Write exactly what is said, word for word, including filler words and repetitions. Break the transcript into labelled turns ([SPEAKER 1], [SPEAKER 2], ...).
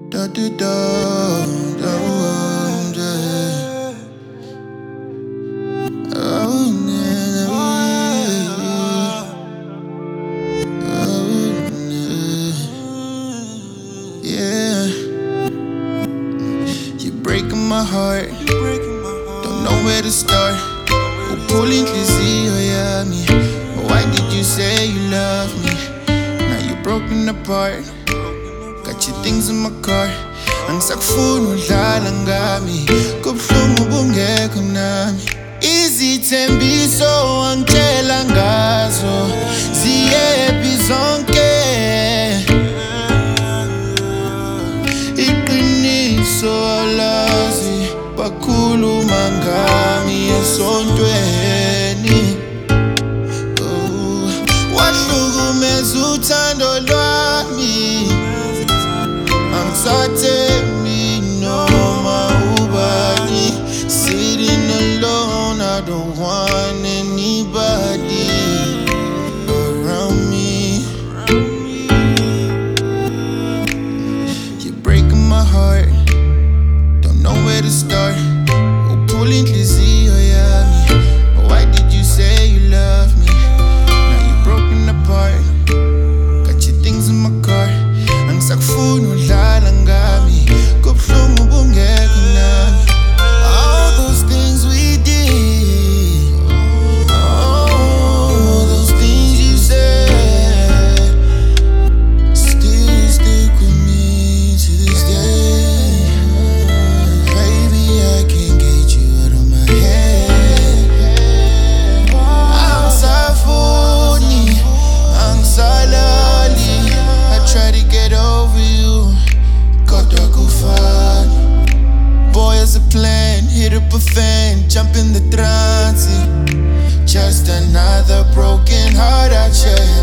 [SPEAKER 1] Da da da da da. Oh nah, oh nah. Yeah, you're breaking my heart. Don't know where to start. Oh, pulling to see, oh yeah, me. Why did you say you love me? Now you're broken apart. Got your things in my car. Angisakufuna udlala ngami. Kubuhlungu bungekho nami. Izithembiso angitshela ngazo ziyephi zonke. Iqiniso alazi bakhuluma ngami esontweni. Oh, wahlukumeza uthando lwami. Angisathembi noma ubani. Sitting alone, I don't want anybody around me. You're breaking my heart. Don't know where to start. Oh, pulling to see, oh yeah, me. Why did you say you love me? Now you're broken apart. Got your things in my car. Angisakufuna udlala ngami. Kubuhlungu bungekho nami. All those things we did, all those things you said, still stick with me to this day. Baby, I can't get you out of my head. Angisafuni, angisalali. I try to get over you, kodwa kufani. Boy, as a plan, hit up a fan, jump in the trance. Just another broken heart out your